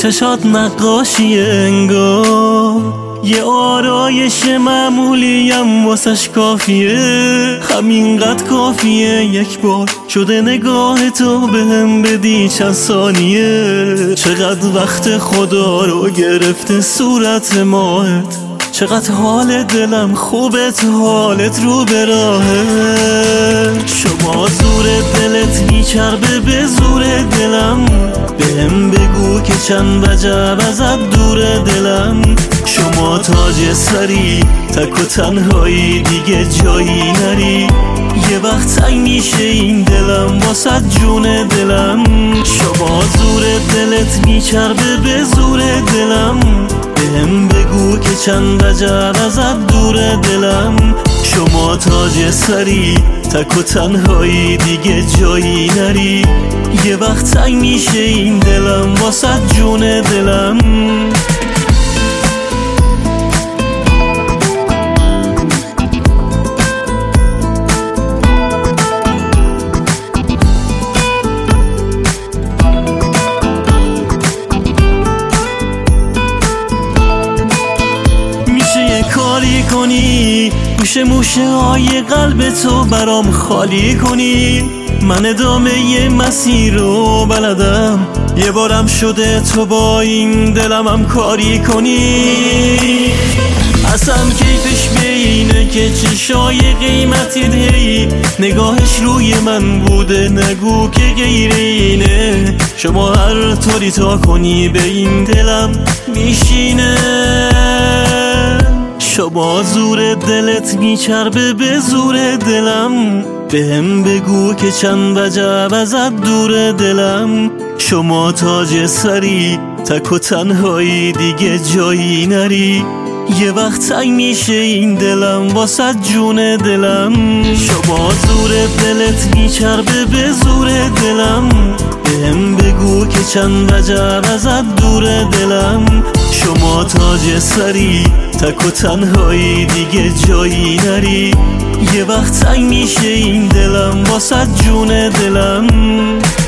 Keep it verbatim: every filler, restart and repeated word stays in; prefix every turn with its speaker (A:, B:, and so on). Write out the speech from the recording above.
A: چشات نقاشی انگار، یه آرایش معمولیم واسش کافیه، همینقدر کافیه یک بار شده نگاه تو بهم بدی چند ثانیه. چقدر وقت خدا رو گرفته صورت ماهت، چقدر حال دلم خوبه تو حالت رو به راهه. شما زور دلت میچربه به زور دلم، بهم بگو که چند وجب ازت دور دلم. شما تاج سری تک و تنهایی دیگه جایی نری، یه وقت تنگ میشه این دلم واسه جون دلم. شما زور دلت میچربه به زور دلم، بهم بگو که چند وجب ازت دور دلم. شما تاج سری تک و تنهایی دیگه جایی نری، یه وقت تنگ میشه این دلم واسه جون دلم. کاری کنی گوشه موشه های قلب تو برام خالی کنی، من ادامه یه مسیر رو بلدم، یه بارم شده تو با این دلم هم کاری کنی. اصلا کیفش به اینه که چشای قیمتی دهی، نگاهش روی من بوده نگو که غیر اینه. شما هر طوری تا کنی به این دلم میشینه. شما زور دلت میچربه به زور دلم، بهم بگو که چند وجب ازت دور دلم. شما تاج سری تک و تنهایی دیگه جایی نری، یه وقت تنگ میشه این دلم واسه جون دلم. شما زور دلت میچربه به زور دلم، بهم بگو که چند وجب ازت دور دلم. شما تاج سری تک و تنهایی دیگه جایی نری، یه وقت تنگ میشه این دلم واسه جون دلم.